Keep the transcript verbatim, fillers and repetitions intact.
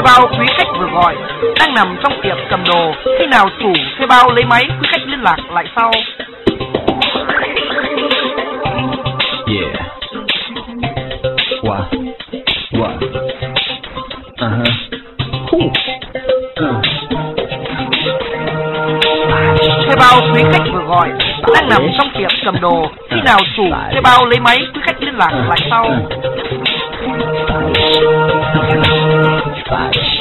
Thuê bao quý khách vừa gọi đang nằm trong tiệm cầm đồ. Khi nào chủ thuê bao lấy máy, quý khách liên lạc lại sau. Yeah. What? What? Uh-huh. Cool. Uh. Thuê bao quý khách vừa gọi đang nằm trong tiệm cầm đồ. Khi nào chủ thuê bao lấy máy, quý khách liên lạc lại sau. Five.